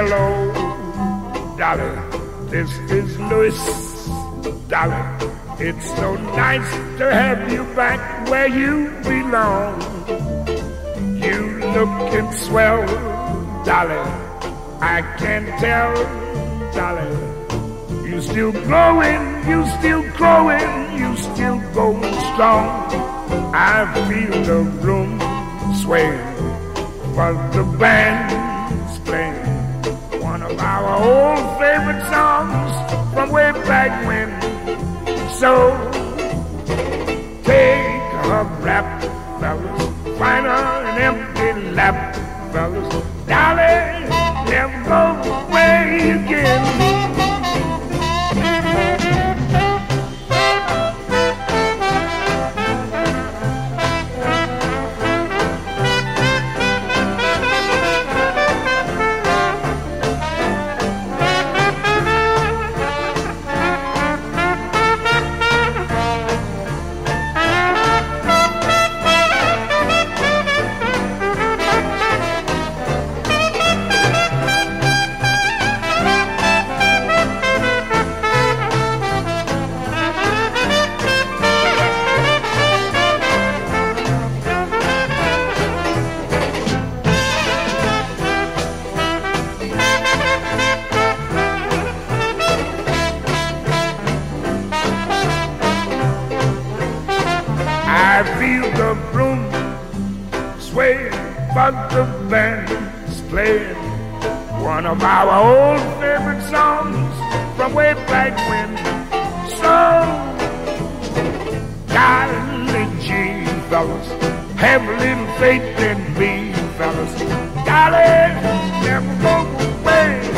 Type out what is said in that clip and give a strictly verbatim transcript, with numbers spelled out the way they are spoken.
Hello, Dolly, this is Louis. Dolly, it's so nice to have you back where you belong. You lookin' swell, Dolly, I can tell, Dolly. You still growing, you still growing, you still going strong. I feel the room sway, but the band's playing one of our old favorite songs from way back when. So take a rap, fellas, find her an empty lap, fellas. Dolly, never go away again. I feel the room sway, but the band's playing one of our old favorite songs from way back when. So, golly gee, fellas, have a little faith in me, fellas. Golly, never go away.